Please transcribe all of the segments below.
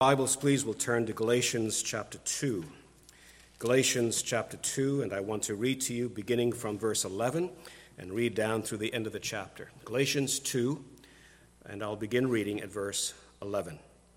Bibles, please, will turn to Galatians chapter 2. Galatians chapter 2, and I want to read to you beginning from verse 11 and read down through the end of the chapter. Galatians 2, and I'll begin reading at verse 11.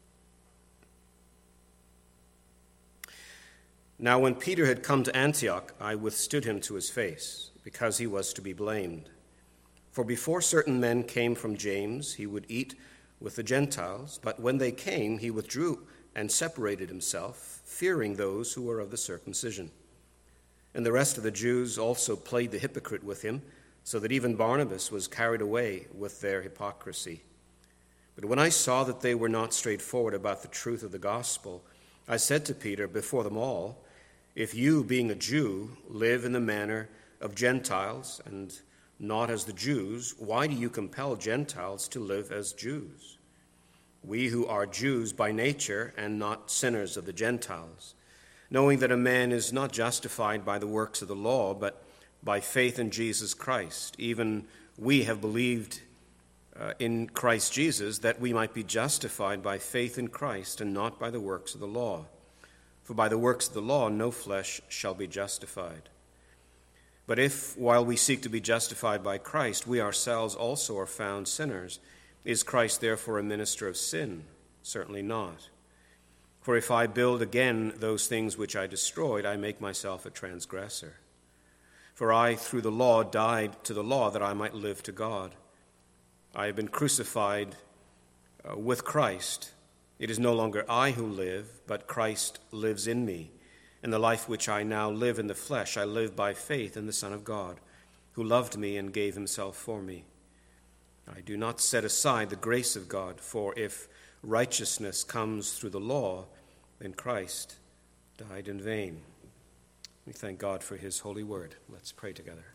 Now when Peter had come to Antioch, I withstood him to his face, because he was to be blamed. For before certain men came from James, he would eat with the Gentiles, but when they came, he withdrew and separated himself, fearing those who were of the circumcision. And the rest of the Jews also played the hypocrite with him, so that even Barnabas was carried away with their hypocrisy. But when I saw that they were not straightforward about the truth of the gospel, I said to Peter before them all, if you, being a Jew, live in the manner of Gentiles and not as the Jews, why do you compel Gentiles to live as Jews? We who are Jews by nature and not sinners of the Gentiles, knowing that a man is not justified by the works of the law, but by faith in Jesus Christ. Even we have believed in Christ Jesus, that we might be justified by faith in Christ and not by the works of the law. For by the works of the law no flesh shall be justified. But if, while we seek to be justified by Christ, we ourselves also are found sinners, is Christ therefore a minister of sin? Certainly not. For if I build again those things which I destroyed, I make myself a transgressor. For I, through the law, died to the law that I might live to God. I have been crucified with Christ. It is no longer I who live, but Christ lives in me. And the life which I now live in the flesh, I live by faith in the Son of God, who loved me and gave himself for me. I do not set aside the grace of God, for if righteousness comes through the law, then Christ died in vain. We thank God for his holy word. Let's pray together.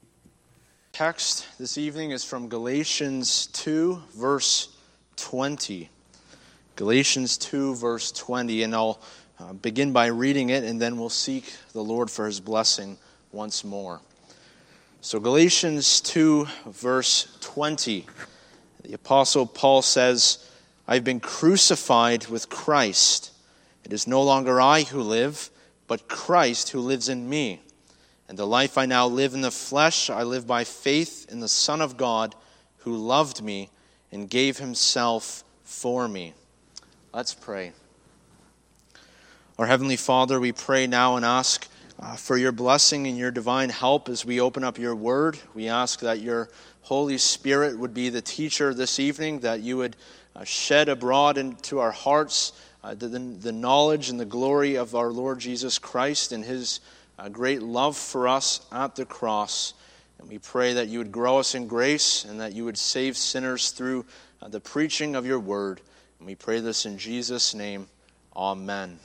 Text this evening is from Galatians 2, verse 20. Galatians 2, verse 20, and I'll begin by reading it, and then we'll seek the Lord for his blessing once more. So Galatians 2, verse 20, the Apostle Paul says, I've been crucified with Christ. It is no longer I who live, but Christ who lives in me. And the life I now live in the flesh, I live by faith in the Son of God, who loved me and gave himself for me. Let's pray. Our Heavenly Father, we pray now and ask for your blessing and your divine help as we open up your word. We ask that your Holy Spirit would be the teacher this evening, that you would shed abroad into our hearts the knowledge and the glory of our Lord Jesus Christ and his great love for us at the cross. And we pray that you would grow us in grace and that you would save sinners through the preaching of your word. And we pray this in Jesus' name. Amen.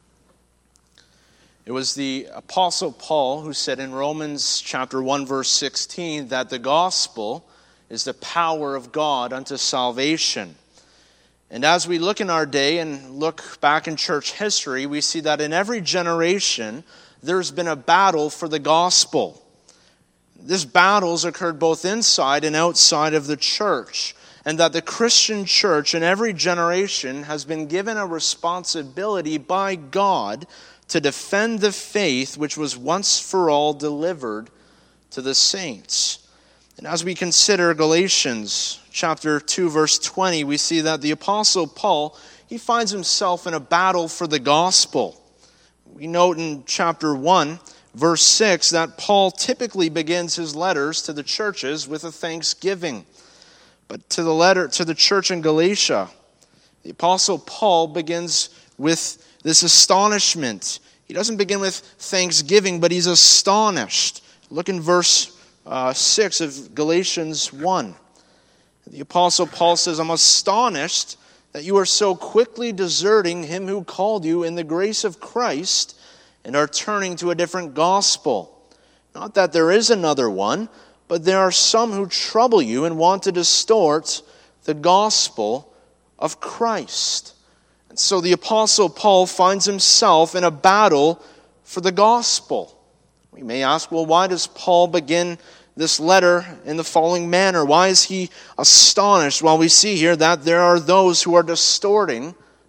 It was the Apostle Paul who said in Romans chapter 1, verse 16, that the gospel is the power of God unto salvation. And as we look in our day and look back in church history, we see that in every generation, there's been a battle for the gospel. This battle's occurred both inside and outside of the church. And that the Christian church in every generation has been given a responsibility by God to defend the faith which was once for all delivered to the saints. And as we consider Galatians chapter 2, verse 20, we see that the Apostle Paul, he finds himself in a battle for the gospel. We note in chapter 1, verse 6, that Paul typically begins his letters to the churches with a thanksgiving. But to the church in Galatia, the Apostle Paul begins with this astonishment. He doesn't begin with thanksgiving, but he's astonished. Look in verse 6 of Galatians 1. The Apostle Paul says, I'm astonished that you are so quickly deserting him who called you in the grace of Christ and are turning to a different gospel. Not that there is another one, but there are some who trouble you and want to distort the gospel of Christ. And so the Apostle Paul finds himself in a battle for the gospel. We may ask, well, why does Paul begin this letter in the following manner? Why is he astonished? Well, we see here that there are those who are distorting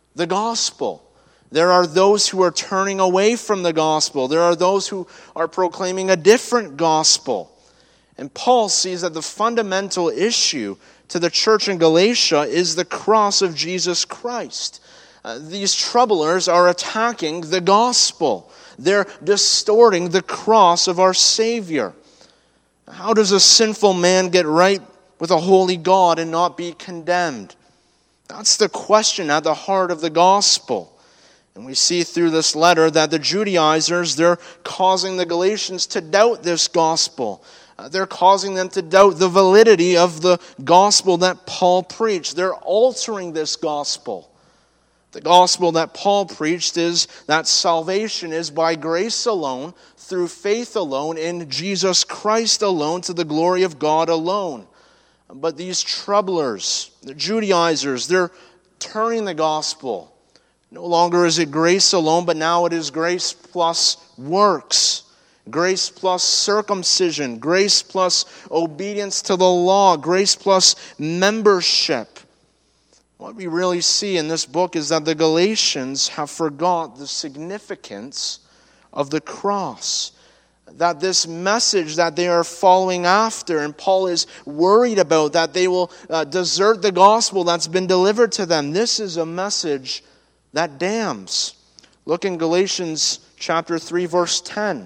the gospel. There are those who are turning away from the gospel. There are those who are proclaiming a different gospel. And Paul sees that the fundamental issue to the church in Galatia is the cross of Jesus Christ. These troublers are attacking the gospel. They're distorting the cross of our Savior. How does a sinful man get right with a holy God and not be condemned? That's the question at the heart of the gospel. And we see through this letter that the Judaizers, they're causing the Galatians to doubt this gospel. They're causing them to doubt the validity of the gospel that Paul preached. They're altering this gospel. The gospel that Paul preached is that salvation is by grace alone, through faith alone, in Jesus Christ alone, to the glory of God alone. But these troublers, the Judaizers, they're turning the gospel. No longer is it grace alone, but now it is grace plus works. Grace plus circumcision. Grace plus obedience to the law. Grace plus membership. What we really see in this book is that the Galatians have forgot the significance of the cross. That this message that they are following after, and Paul is worried about, that they will desert the gospel that's been delivered to them. This is a message that damns. Look in Galatians chapter 3, verse 10.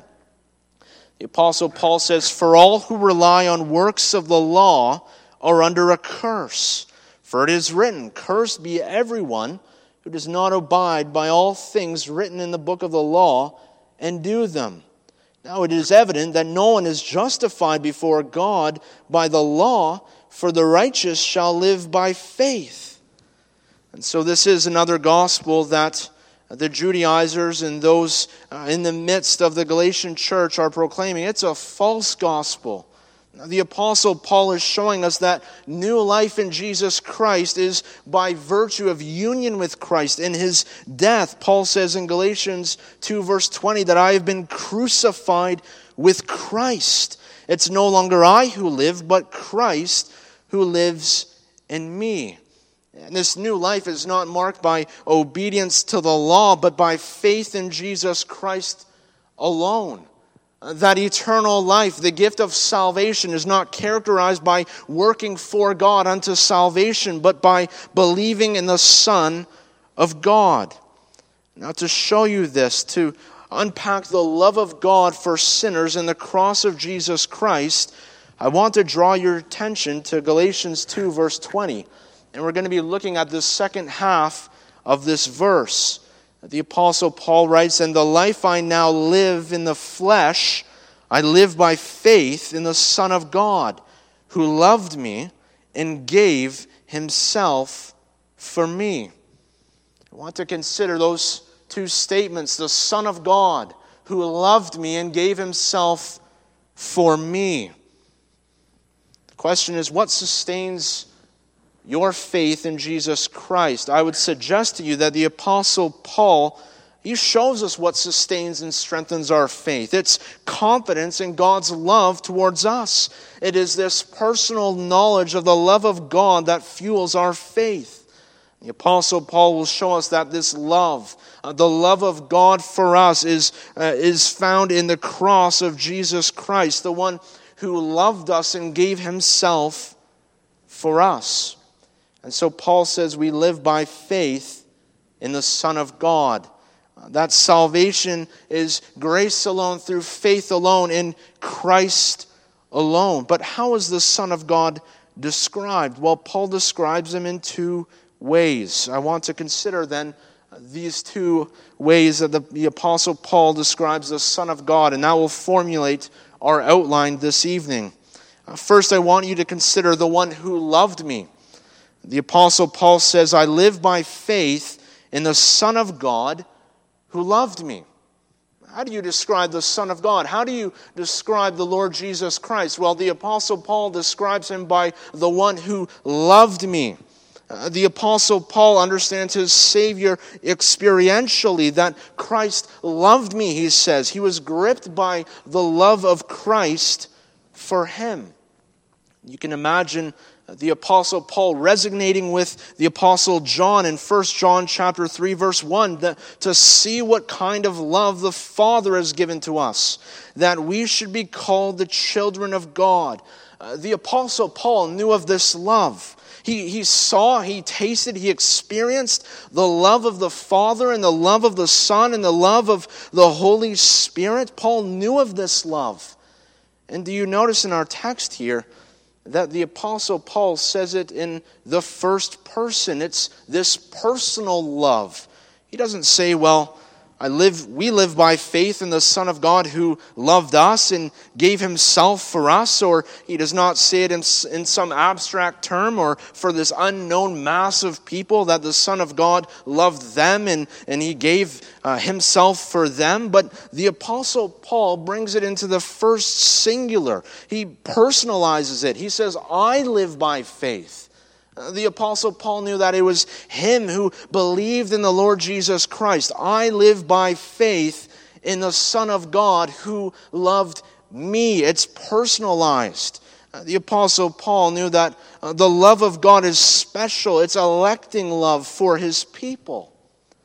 The Apostle Paul says, "For all who rely on works of the law are under a curse. For it is written, 'Cursed be everyone who does not abide by all things written in the book of the law and do them.' Now it is evident that no one is justified before God by the law, for the righteous shall live by faith." And so this is another gospel that the Judaizers and those in the midst of the Galatian church are proclaiming. It's a false gospel. The Apostle Paul is showing us that new life in Jesus Christ is by virtue of union with Christ in His death. Paul says in Galatians 2 verse 20 that I have been crucified with Christ. It's no longer I who live, but Christ who lives in me. And this new life is not marked by obedience to the law, but by faith in Jesus Christ alone. That eternal life, the gift of salvation, is not characterized by working for God unto salvation, but by believing in the Son of God. Now, to show you this, to unpack the love of God for sinners in the cross of Jesus Christ, I want to draw your attention to Galatians 2, verse 20. And we're going to be looking at the second half of this verse. The Apostle Paul writes, "And the life I now live in the flesh, I live by faith in the Son of God, who loved me and gave Himself for me." I want to consider those two statements. The Son of God, who loved me and gave Himself for me. The question is, what sustains your faith in Jesus Christ? I would suggest to you that the Apostle Paul, he shows us what sustains and strengthens our faith. It's confidence in God's love towards us. It is this personal knowledge of the love of God that fuels our faith. The Apostle Paul will show us that this love, the love of God for us, is found in the cross of Jesus Christ, the one who loved us and gave Himself for us. And so Paul says we live by faith in the Son of God. That salvation is grace alone, through faith alone, in Christ alone. But how is the Son of God described? Well, Paul describes Him in two ways. I want to consider then these two ways that the Apostle Paul describes the Son of God, and that will formulate our outline this evening. First, I want you to consider the one who loved me. The Apostle Paul says, I live by faith in the Son of God who loved me. How do you describe the Son of God? How do you describe the Lord Jesus Christ? Well, the Apostle Paul describes Him by the one who loved me. The Apostle Paul understands his Savior experientially, that Christ loved me, he says. He was gripped by the love of Christ for him. You can imagine the Apostle Paul resonating with the Apostle John in 1 John chapter 3, verse 1, to see what kind of love the Father has given to us, that we should be called the children of God. The Apostle Paul knew of this love. He saw, he tasted, he experienced the love of the Father and the love of the Son and the love of the Holy Spirit. Paul knew of this love. And do you notice in our text here that the Apostle Paul says it in the first person? It's this personal love. He doesn't say, well, we live by faith in the Son of God who loved us and gave himself for us, or he does not say it in some abstract term or for this unknown mass of people that the Son of God loved them and he gave himself for them. But the Apostle Paul brings it into the first singular. He personalizes it. He says, I live by faith. The Apostle Paul knew that it was him who believed in the Lord Jesus Christ. I live by faith in the Son of God who loved me. It's personalized. The Apostle Paul knew that the love of God is special. It's electing love for his people.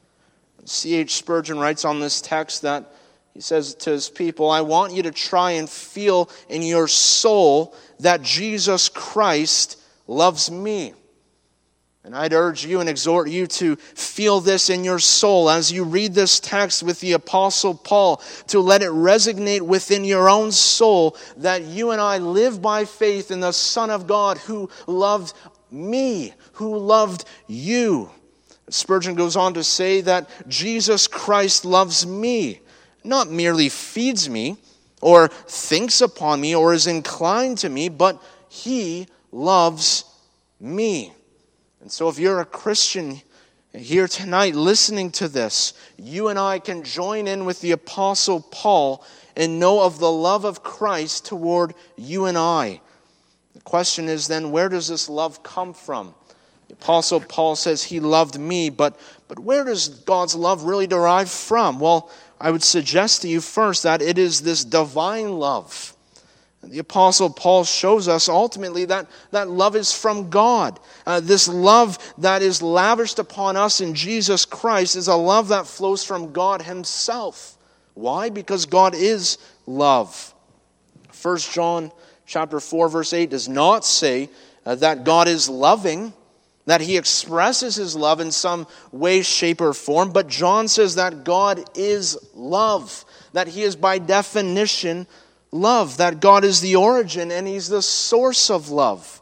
C.H. Spurgeon writes on this text that he says to his people, I want you to try and feel in your soul that Jesus Christ loves me. And I'd urge you and exhort you to feel this in your soul as you read this text with the Apostle Paul, to let it resonate within your own soul that you and I live by faith in the Son of God who loved me, who loved you. Spurgeon goes on to say that Jesus Christ loves me, not merely feeds me or thinks upon me or is inclined to me, but he loves me. And so if you're a Christian here tonight listening to this, you and I can join in with the Apostle Paul and know of the love of Christ toward you and I. The question is then, where does this love come from? The Apostle Paul says he loved me, but where does God's love really derive from? Well, I would suggest to you first that it is this divine love. The Apostle Paul shows us ultimately that love is from God. This love that is lavished upon us in Jesus Christ is a love that flows from God himself. Why? Because God is love. 1 John chapter 4, verse 8 does not say that God is loving, that he expresses his love in some way, shape, or form, but John says that God is love, that he is by definition love, that God is the origin and he's the source of love.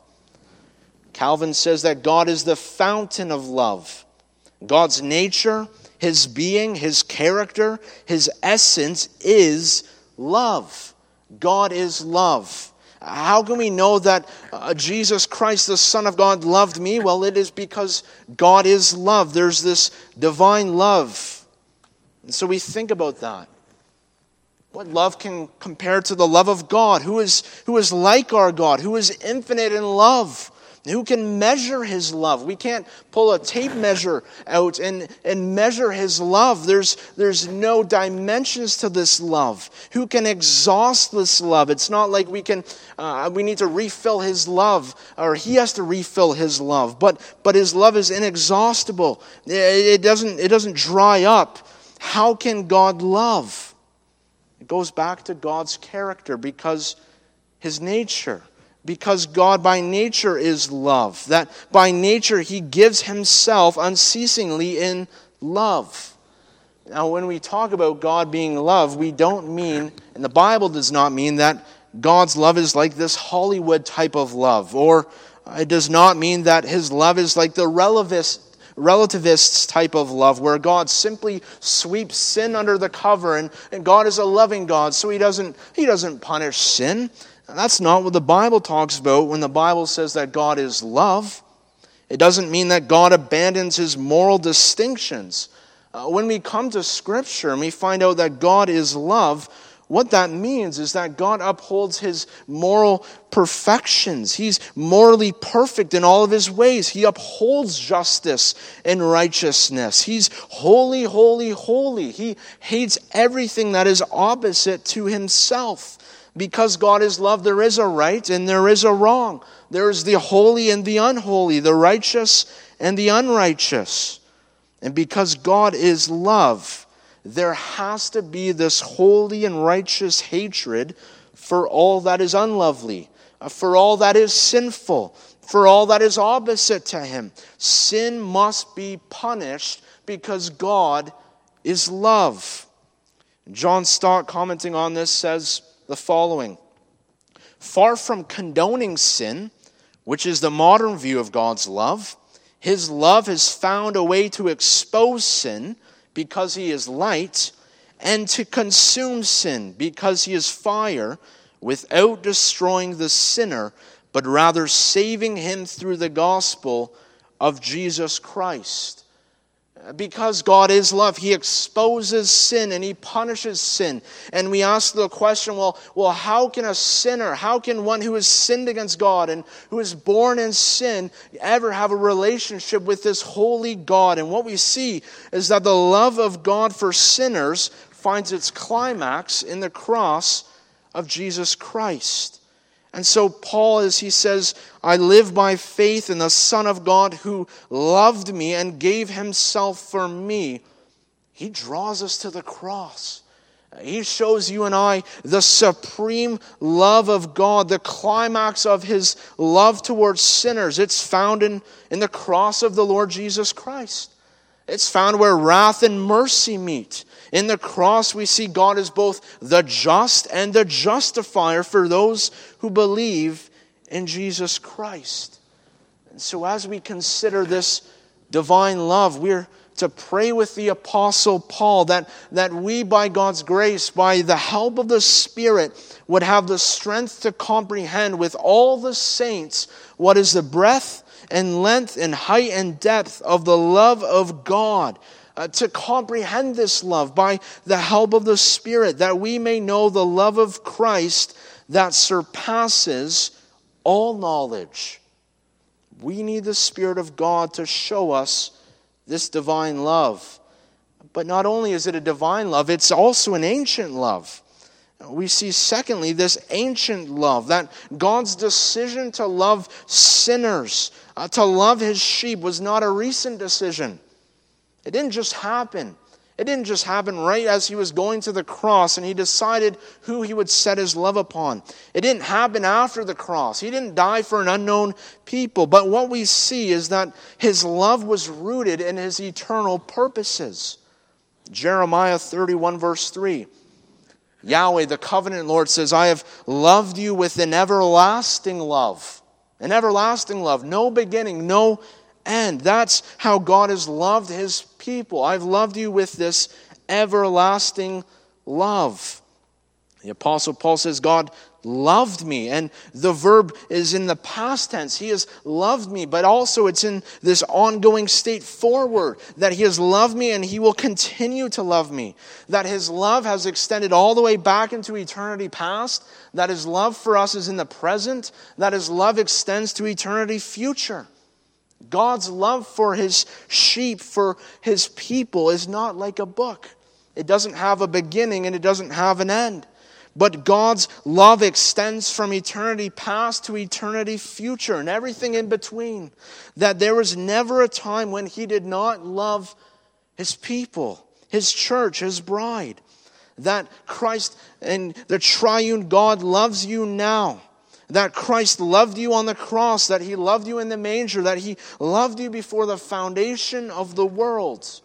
Calvin says that God is the fountain of love. God's nature, his being, his character, his essence is love. God is love. How can we know that Jesus Christ, the Son of God, loved me? Well, it is because God is love. There's this divine love. And so we think about that. What love can compare to the love of God? Who is like our God? Who is infinite in love? Who can measure his love? We can't pull a tape measure out and measure his love. There's no dimensions to this love. Who can exhaust this love? It's not like we need to refill his love, or he has to refill his love. But his love is inexhaustible. It doesn't dry up. How can God love? It goes back to God's character, because his nature, because God by nature is love, that by nature he gives himself unceasingly in love. Now, when we talk about God being love, we don't mean, and the Bible does not mean, that God's love is like this Hollywood type of love, or it does not mean that his love is like the relativists type of love, where God simply sweeps sin under the cover, and God is a loving God, so he doesn't punish sin. And that's not what the Bible talks about when the Bible says that God is love. It doesn't mean that God abandons his moral distinctions. When we come to Scripture and we find out that God is love, what that means is that God upholds his moral perfections. He's morally perfect in all of his ways. He upholds justice and righteousness. He's holy, holy, holy. He hates everything that is opposite to himself. Because God is love, there is a right and there is a wrong. There is the holy and the unholy, the righteous and the unrighteous. And because God is love, there has to be this holy and righteous hatred for all that is unlovely, for all that is sinful, for all that is opposite to Him. Sin must be punished because God is love. John Stott, commenting on this, says the following: far from condoning sin, which is the modern view of God's love, His love has found a way to expose sin because He is light, and to consume sin because He is fire, without destroying the sinner, but rather saving him through the gospel of Jesus Christ. Because God is love, He exposes sin and He punishes sin. And we ask the question, well, how can a sinner, how can one who has sinned against God and who is born in sin ever have a relationship with this holy God? And what we see is that the love of God for sinners finds its climax in the cross of Jesus Christ. And so Paul, as he says, I live by faith in the Son of God who loved me and gave Himself for me. He draws us to the cross. He shows you and I the supreme love of God, the climax of His love towards sinners. It's found in the cross of the Lord Jesus Christ. It's found where wrath and mercy meet. In the cross, we see God as both the just and the justifier for those who believe in Jesus Christ. And so as we consider this divine love, we're to pray with the Apostle Paul that we, by God's grace, by the help of the Spirit, would have the strength to comprehend with all the saints what is the breadth and length and height and depth of the love of God, to comprehend this love by the help of the Spirit, that we may know the love of Christ that surpasses all knowledge. We need the Spirit of God to show us this divine love. But not only is it a divine love, it's also an ancient love. We see, secondly, this ancient love, that God's decision to love sinners, to love His sheep, was not a recent decision. It didn't just happen. It didn't just happen right as He was going to the cross and He decided who He would set His love upon. It didn't happen after the cross. He didn't die for an unknown people. But what we see is that His love was rooted in His eternal purposes. Jeremiah 31 verse 3. Yahweh, the covenant Lord, says, I have loved you with an everlasting love. An everlasting love. No beginning, no end. That's how God has loved His people. I've loved you with this everlasting love. The Apostle Paul says, God loved me. And the verb is in the past tense. He has loved me, but also it's in this ongoing state forward, that He has loved me and He will continue to love me. That His love has extended all the way back into eternity past. That His love for us is in the present. That His love extends to eternity future. God's love for His sheep, for His people, is not like a book. It doesn't have a beginning and it doesn't have an end. But God's love extends from eternity past to eternity future and everything in between. That there was never a time when He did not love His people, His church, His bride. That Christ and the triune God loves you now. That Christ loved you on the cross, that He loved you in the manger, that He loved you before the foundation of the world.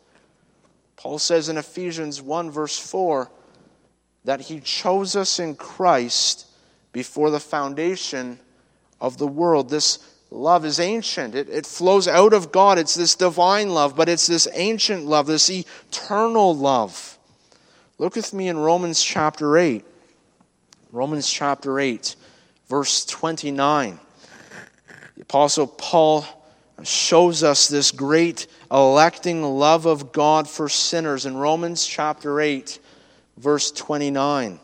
Paul says in Ephesians 1 verse 4, that He chose us in Christ before the foundation of the world. This love is ancient. It flows out of God. It's this divine love, but it's this ancient love, this eternal love. Look with me in Romans chapter 8. Romans chapter 8, verse 29. The Apostle Paul shows us this great electing love of God for sinners in Romans chapter 8, verse 29.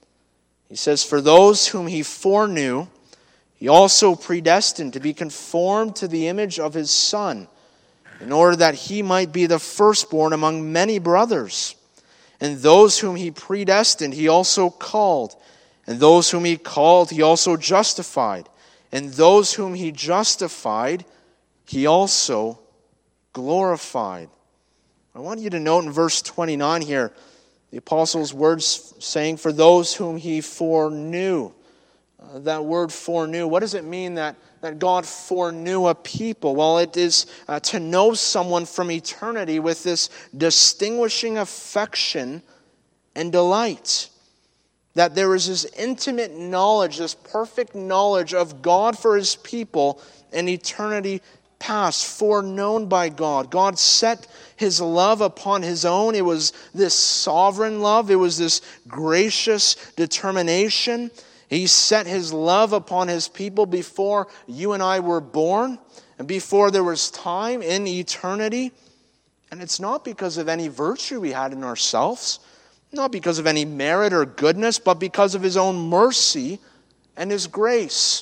He says, for those whom He foreknew, He also predestined to be conformed to the image of His Son, in order that He might be the firstborn among many brothers. And those whom He predestined, He also called. And those whom he called, he also justified. And those whom he justified, he also glorified. I want you to note in verse 29 here, the apostle's words saying, for those whom he foreknew. That word foreknew, what does it mean that God foreknew a people? Well, it is to know someone from eternity with this distinguishing affection and delight. That there is this intimate knowledge, this perfect knowledge of God for his people in eternity past, foreknown by God. God set his love upon his own. It was this sovereign love. It was this gracious determination. He set his love upon his people before you and I were born and before there was time in eternity. And it's not because of any virtue we had in ourselves, not because of any merit or goodness, but because of his own mercy and his grace.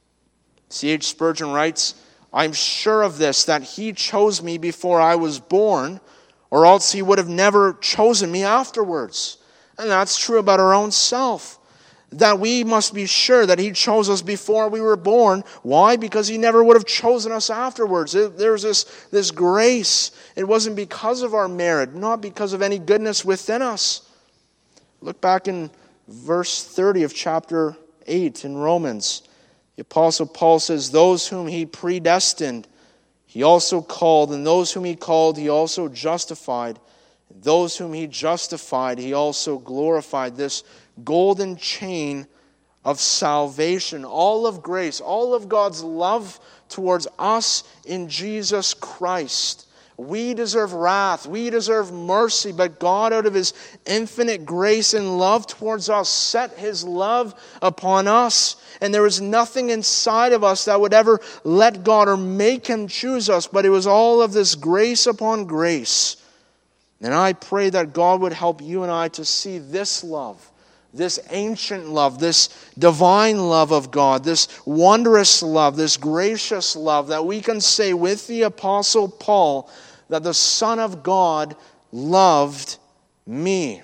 C.H. Spurgeon writes, I'm sure of this, that he chose me before I was born, or else he would have never chosen me afterwards. And that's true about our own self. That we must be sure that he chose us before we were born. Why? Because he never would have chosen us afterwards. There's this grace. It wasn't because of our merit, not because of any goodness within us. Look back in verse 30 of chapter 8 in Romans. The Apostle Paul says, those whom he predestined, he also called, and those whom he called, he also justified. And those whom he justified, he also glorified. This golden chain of salvation, all of grace, all of God's love towards us in Jesus Christ. We deserve wrath, we deserve mercy, but God, out of his infinite grace and love towards us, set his love upon us. And there was nothing inside of us that would ever let God or make him choose us, but it was all of this grace upon grace. And I pray that God would help you and I to see this love, this ancient love, this divine love of God, this wondrous love, this gracious love, that we can say with the Apostle Paul that the Son of God loved me.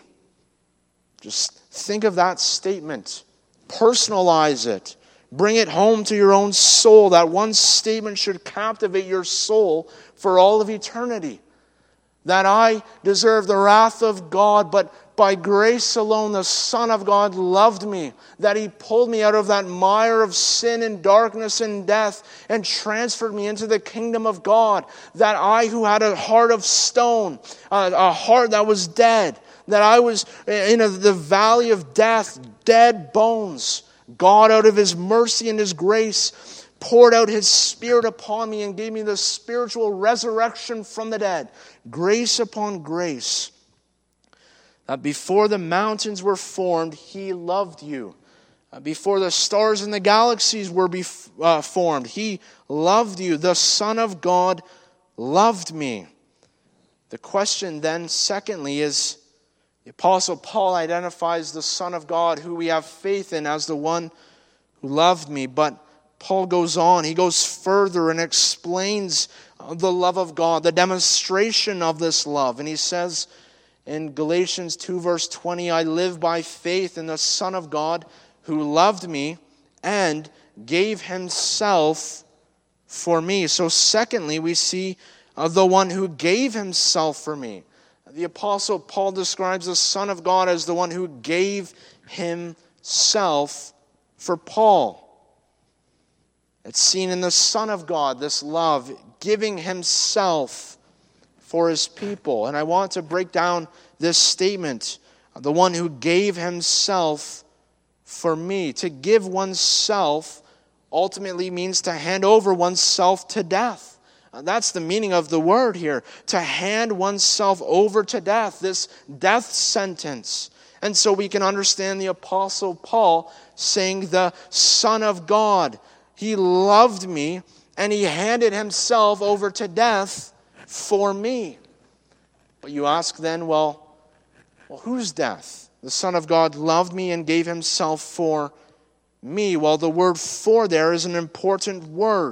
Just think of that statement. Personalize it. Bring it home to your own soul. That one statement should captivate your soul for all of eternity. That I deserve the wrath of God, but by grace alone the Son of God loved me. That he pulled me out of that mire of sin and darkness and death and transferred me into the kingdom of God. That I, who had a heart of stone, a heart that was dead, that I was in the valley of death, dead bones, God, out of his mercy and his grace, poured out his Spirit upon me and gave me the spiritual resurrection from the dead. Grace upon grace. That before the mountains were formed, he loved you. Before the stars and the galaxies were formed, he loved you. The Son of God loved me. The question then, secondly, is the Apostle Paul identifies the Son of God, who we have faith in, as the one who loved me. But Paul goes on, he goes further and explains the love of God, the demonstration of this love. And he says in Galatians 2 verse 20, I live by faith in the Son of God who loved me and gave himself for me. So secondly, we see the one who gave himself for me. The Apostle Paul describes the Son of God as the one who gave himself for Paul. It's seen in the Son of God, this love, giving himself for his people. And I want to break down this statement, the one who gave himself for me. To give oneself ultimately means to hand over oneself to death. That's the meaning of the word here, to hand oneself over to death, this death sentence. And so we can understand the Apostle Paul saying, the Son of God, he loved me and he handed himself over to death for me. But you ask then, well, whose death? The Son of God loved me and gave himself for me. Well, the word for there is an important word.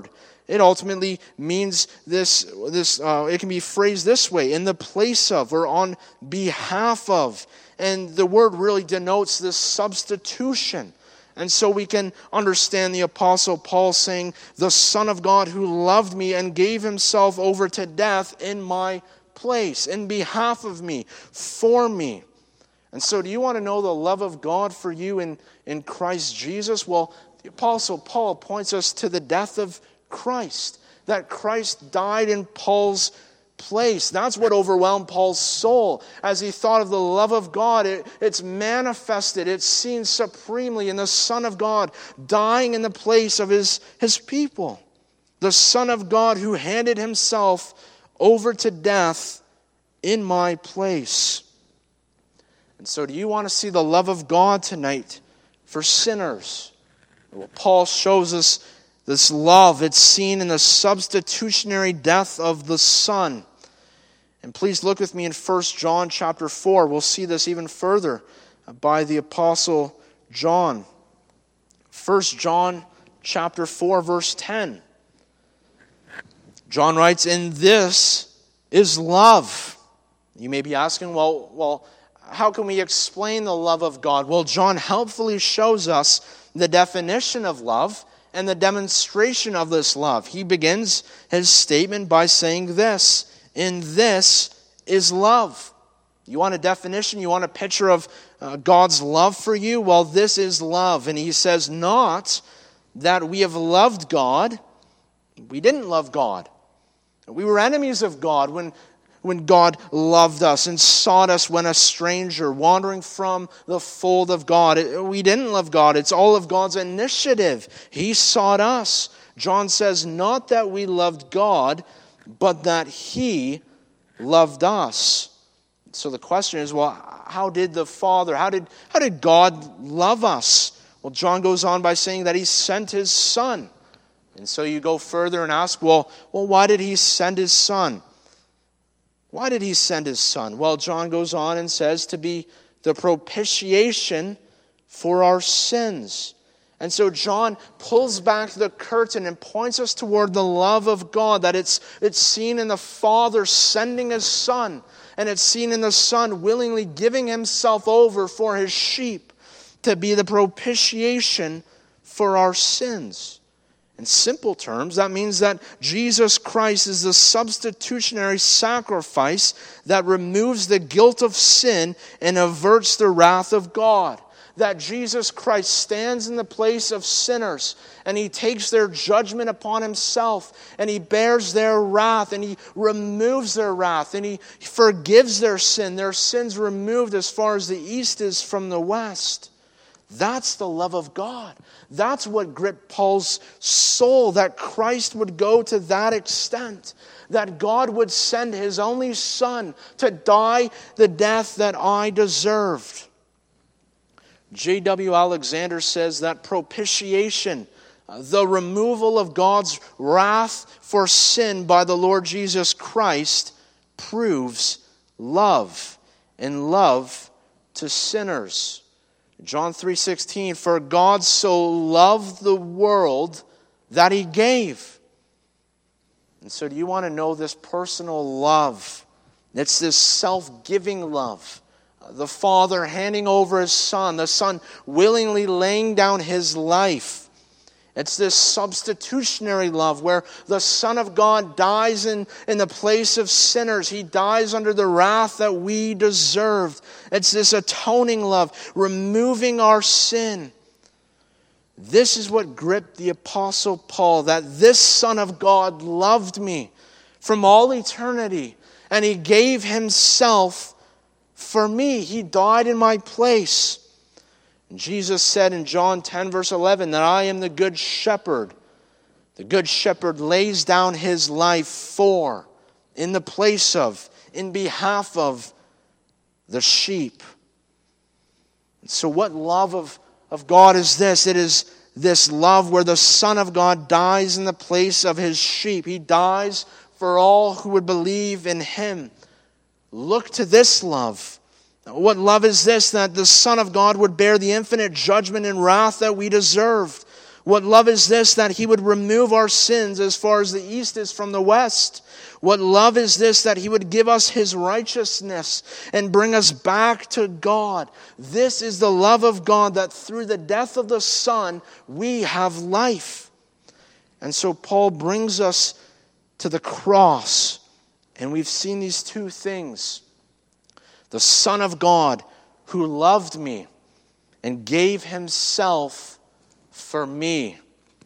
it ultimately means this. It can be phrased this way: in the place of, or on behalf of. And the word really denotes this substitution. And so we can understand the Apostle Paul saying, the Son of God who loved me and gave himself over to death in my place, in behalf of me, for me. And so do you want to know the love of God for you in Christ Jesus? Well, the Apostle Paul points us to the death of Christ, that Christ died in Paul's place. That's what overwhelmed Paul's soul as he thought of the love of God. It's manifested, it's seen supremely in the Son of God dying in the place of his people. The Son of God who handed himself over to death in my place. And so do you want to see the love of God tonight for sinners? Well, Paul shows us this love. It's seen in the substitutionary death of the Son. And please look with me in 1 John chapter 4. We'll see this even further by the Apostle John. 1 John chapter 4, verse 10. John writes, "And this is love." You may be asking, well, how can we explain the love of God? Well, John helpfully shows us the definition of love and the demonstration of this love. He begins his statement by saying this: "In this is love." You want a definition? You want a picture of God's love for you? Well, this is love. And he says, not that we have loved God. We didn't love God. We were enemies of God when God loved us and sought us when a stranger, wandering from the fold of God. We didn't love God. It's all of God's initiative. He sought us. John says, not that we loved God, but that He loved us. So the question is, well, how did God love us? Well, John goes on by saying that He sent His Son. And so you go further and ask, well, why did He send His Son? Why did He send His Son? Well, John goes on and says to be the propitiation for our sins. And so John pulls back the curtain and points us toward the love of God, that it's seen in the Father sending His Son, and it's seen in the Son willingly giving Himself over for His sheep to be the propitiation for our sins. In simple terms, that means that Jesus Christ is the substitutionary sacrifice that removes the guilt of sin and averts the wrath of God. That Jesus Christ stands in the place of sinners and He takes their judgment upon Himself and He bears their wrath and He removes their wrath and He forgives their sins removed as far as the east is from the west. That's the love of God. That's what gripped Paul's soul, that Christ would go to that extent, that God would send His only Son to die the death that I deserved. J.W. Alexander says that propitiation, the removal of God's wrath for sin by the Lord Jesus Christ, proves love, and love to sinners. John 3:16, "For God so loved the world that He gave." And so do you want to know this personal love? It's this self-giving love. The Father handing over His Son, the Son willingly laying down His life. It's this substitutionary love where the Son of God dies in the place of sinners. He dies under the wrath that we deserved. It's this atoning love, removing our sin. This is what gripped the Apostle Paul, that this Son of God loved me from all eternity, and He gave Himself for me. He died in my place. Jesus said in John 10, verse 11, that I am the good shepherd. The good shepherd lays down his life for, in the place of, in behalf of the sheep. And so what love of God is this? It is this love where the Son of God dies in the place of His sheep. He dies for all who would believe in Him. Look to this love. What love is this? That the Son of God would bear the infinite judgment and wrath that we deserved. What love is this, that he would remove our sins as far as the east is from the west? What love is this, that he would give us his righteousness and bring us back to God? This is the love of God, that through the death of the Son, we have life. And so Paul brings us to the cross, and we've seen these two things. The Son of God who loved me and gave himself for me.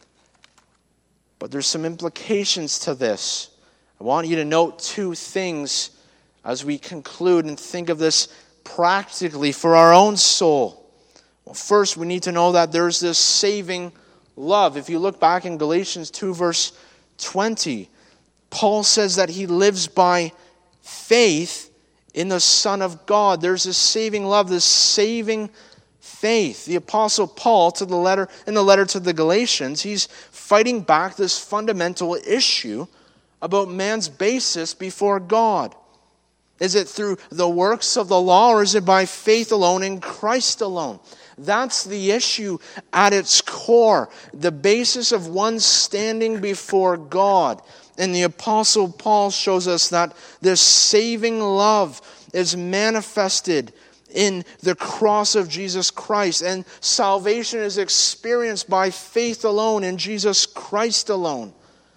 But there's some implications to this. I want you to note two things as we conclude and think of this practically for our own soul. Well, first, we need to know that there's this saving love. If you look back in Galatians 2 verse 20, Paul says that he lives by faith in the Son of God. There's this saving love, this saving faith. The Apostle Paul, in the letter to the Galatians, he's fighting back this fundamental issue about man's basis before God. Is it through the works of the law, or is it by faith alone in Christ alone? That's the issue at its core, the basis of one's standing before God. And the Apostle Paul shows us that this saving love is manifested in the cross of Jesus Christ. And salvation is experienced by faith alone in Jesus Christ alone.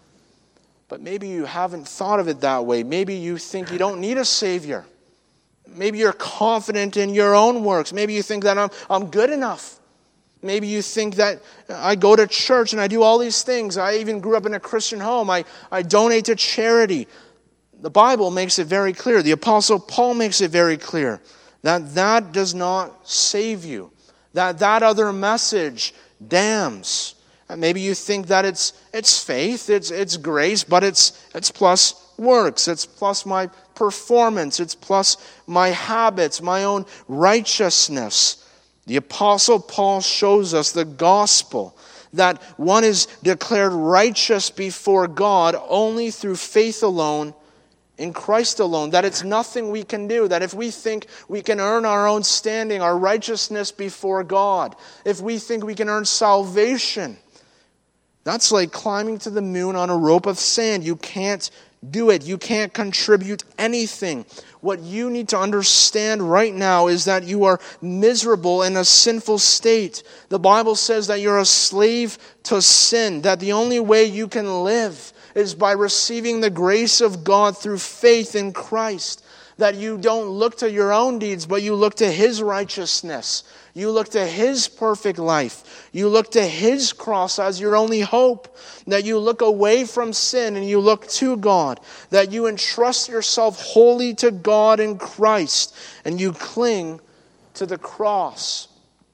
But maybe you haven't thought of it that way. Maybe you think you don't need a Savior. Maybe you're confident in your own works. Maybe you think that I'm good enough. Maybe you think that I go to church and I do all these things. I even grew up in a Christian home. I donate to charity. The Bible makes it very clear. The Apostle Paul makes it very clear that does not save you. That other message damns. Maybe you think that it's faith, it's grace, but it's plus works, it's plus my performance, it's plus my habits, my own righteousness. The Apostle Paul shows us the gospel, that one is declared righteous before God only through faith alone, in Christ alone, that it's nothing we can do, that if we think we can earn our own standing, our righteousness before God, if we think we can earn salvation, that's like climbing to the moon on a rope of sand. You can't do it. You can't contribute anything. What you need to understand right now is that you are miserable in a sinful state. The Bible says that you're a slave to sin, that the only way you can live is by receiving the grace of God through faith in Christ. That you don't look to your own deeds, but you look to His righteousness. You look to His perfect life. You look to His cross as your only hope. That you look away from sin and you look to God. That you entrust yourself wholly to God in Christ. And you cling to the cross.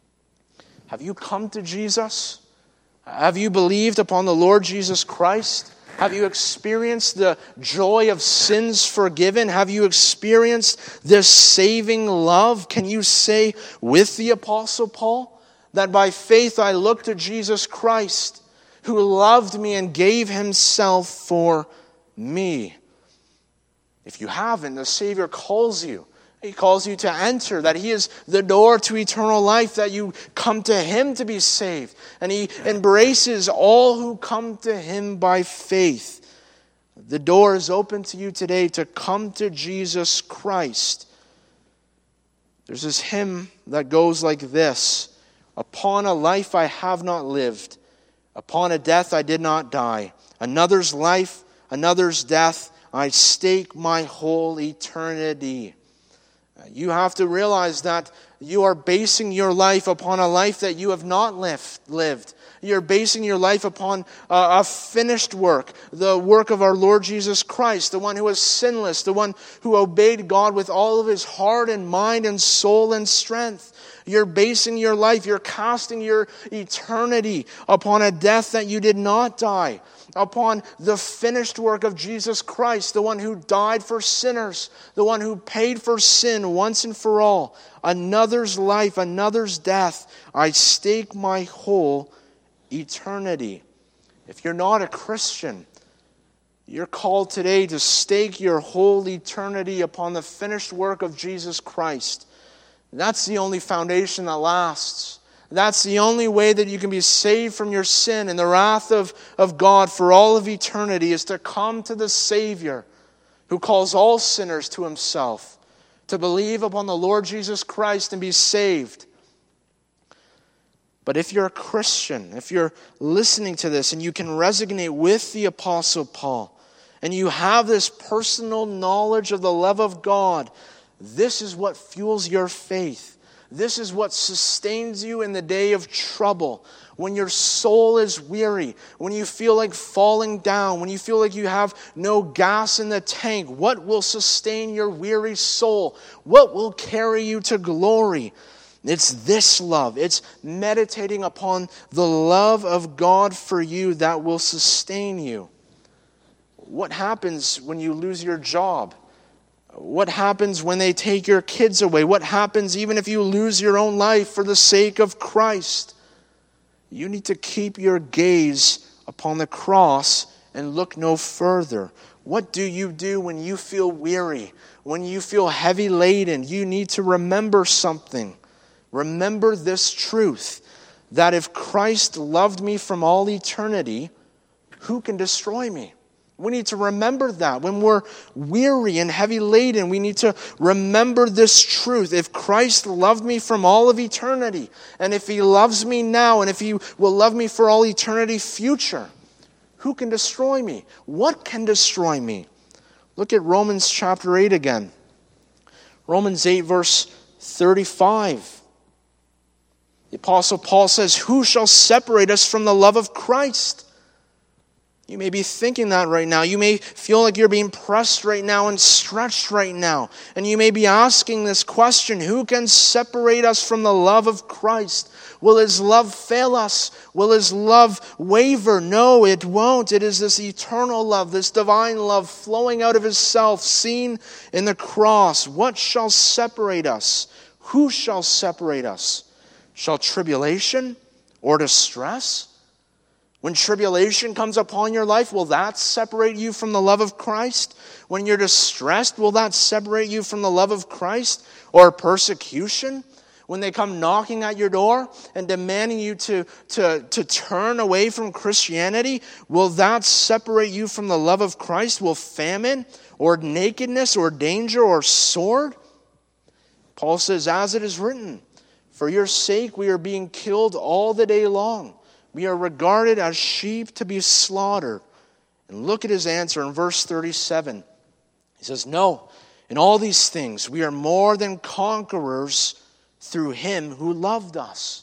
Have you come to Jesus? Have you believed upon the Lord Jesus Christ? Have you experienced the joy of sins forgiven? Have you experienced this saving love? Can you say with the Apostle Paul that by faith I look to Jesus Christ, who loved me and gave Himself for me? If you haven't, the Savior calls you. He calls you to enter, that He is the door to eternal life, that you come to Him to be saved. And He embraces all who come to Him by faith. The door is open to you today to come to Jesus Christ. There's this hymn that goes like this: upon a life I have not lived, upon a death I did not die. Another's life, another's death, I stake my whole eternity. You have to realize that you are basing your life upon a life that you have not lived. You're basing your life upon a finished work, the work of our Lord Jesus Christ, the one who was sinless, the one who obeyed God with all of his heart and mind and soul and strength. You're basing your life, you're casting your eternity upon a death that you did not die, upon the finished work of Jesus Christ, the one who died for sinners, the one who paid for sin once and for all. Another's life, another's death, I stake my whole eternity. If you're not a Christian, you're called today to stake your whole eternity upon the finished work of Jesus Christ. That's the only foundation that lasts. That's the only way that you can be saved from your sin and the wrath of God for all of eternity, is to come to the Savior who calls all sinners to himself, to believe upon the Lord Jesus Christ and be saved. But if you're a Christian, if you're listening to this and you can resonate with the Apostle Paul, and you have this personal knowledge of the love of God, this is what fuels your faith. This is what sustains you in the day of trouble. When your soul is weary, when you feel like falling down, when you feel like you have no gas in the tank, what will sustain your weary soul? What will carry you to glory? It's this love. It's meditating upon the love of God for you that will sustain you. What happens when you lose your job? What happens when they take your kids away? What happens even if you lose your own life for the sake of Christ? You need to keep your gaze upon the cross and look no further. What do you do when you feel weary? When you feel heavy laden? You need to remember something. Remember this truth, that if Christ loved me from all eternity, who can destroy me? We need to remember that. When we're weary and heavy laden, we need to remember this truth. If Christ loved me from all of eternity, and if he loves me now, and if he will love me for all eternity future, who can destroy me? What can destroy me? Look at Romans chapter 8 again. Romans 8 verse 35. The Apostle Paul says, "Who shall separate us from the love of Christ?" You may be thinking that right now. You may feel like you're being pressed right now and stretched right now. And you may be asking this question, who can separate us from the love of Christ? Will his love fail us? Will his love waver? No, it won't. It is this eternal love, this divine love flowing out of his self, seen in the cross. What shall separate us? Who shall separate us? Shall tribulation or distress? When tribulation comes upon your life, will that separate you from the love of Christ? When you're distressed, will that separate you from the love of Christ? Or persecution? When they come knocking at your door and demanding you to turn away from Christianity, will that separate you from the love of Christ? Will famine or nakedness or danger or sword? Paul says, as it is written, for your sake we are being killed all the day long. We are regarded as sheep to be slaughtered. And look at his answer in verse 37. He says, no, in all these things we are more than conquerors through him who loved us.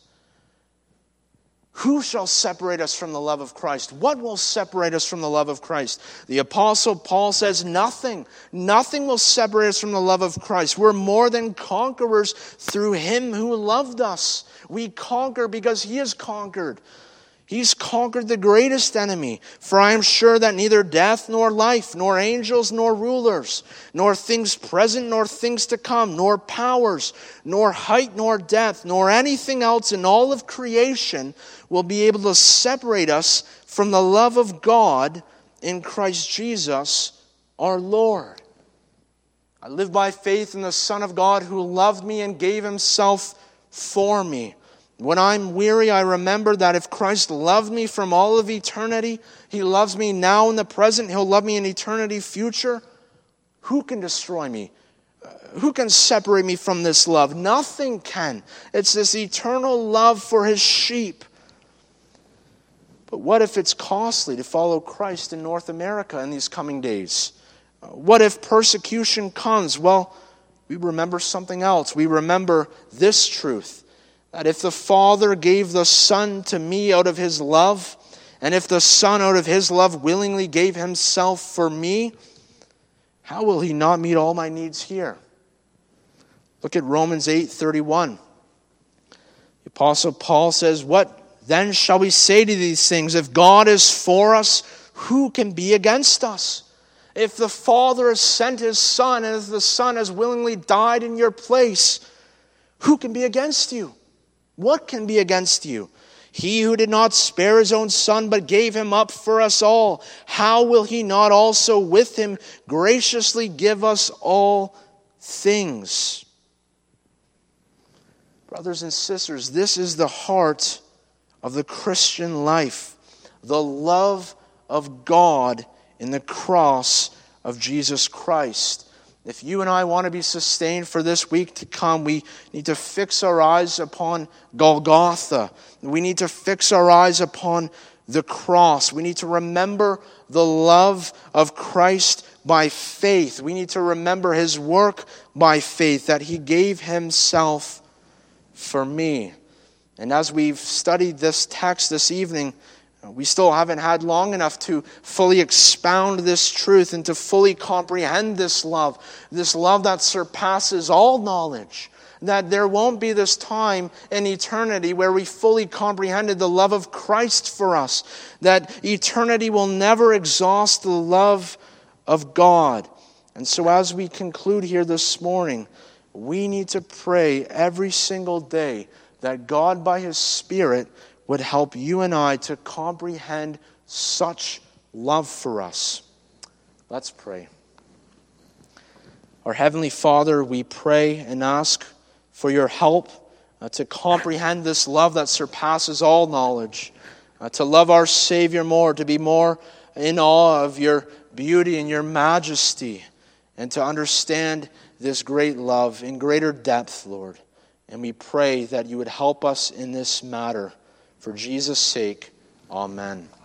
Who shall separate us from the love of Christ? What will separate us from the love of Christ? The Apostle Paul says nothing. Nothing will separate us from the love of Christ. We're more than conquerors through him who loved us. We conquer because he has conquered. He's conquered the greatest enemy. For I am sure that neither death nor life, nor angels nor rulers, nor things present nor things to come, nor powers, nor height nor depth, nor anything else in all of creation will be able to separate us from the love of God in Christ Jesus our Lord. I live by faith in the Son of God who loved me and gave himself for me. When I'm weary, I remember that if Christ loved me from all of eternity, he loves me now in the present, he'll love me in eternity future. Who can destroy me? Who can separate me from this love? Nothing can. It's this eternal love for his sheep. But what if it's costly to follow Christ in North America in these coming days? What if persecution comes? Well, we remember something else. We remember this truth. That if the Father gave the Son to me out of his love, and if the Son out of his love willingly gave himself for me, how will he not meet all my needs here? Look at Romans 8:31. The Apostle Paul says, what then shall we say to these things? If God is for us, who can be against us? If the Father has sent his Son, and if the Son has willingly died in your place, who can be against you? What can be against you? He who did not spare his own Son, but gave him up for us all, how will he not also with him graciously give us all things? Brothers and sisters, this is the heart of the Christian life, the love of God in the cross of Jesus Christ. If you and I want to be sustained for this week to come, we need to fix our eyes upon Golgotha. We need to fix our eyes upon the cross. We need to remember the love of Christ by faith. We need to remember his work by faith, that he gave himself for me. And as we've studied this text this evening, we still haven't had long enough to fully expound this truth and to fully comprehend this love that surpasses all knowledge. That there won't be this time in eternity where we fully comprehended the love of Christ for us. That eternity will never exhaust the love of God. And so as we conclude here this morning, we need to pray every single day that God by his Spirit would help you and I to comprehend such love for us. Let's pray. Our Heavenly Father, we pray and ask for your help to comprehend this love that surpasses all knowledge, to love our Savior more, to be more in awe of your beauty and your majesty, and to understand this great love in greater depth, Lord. And we pray that you would help us in this matter. For Jesus' sake, amen.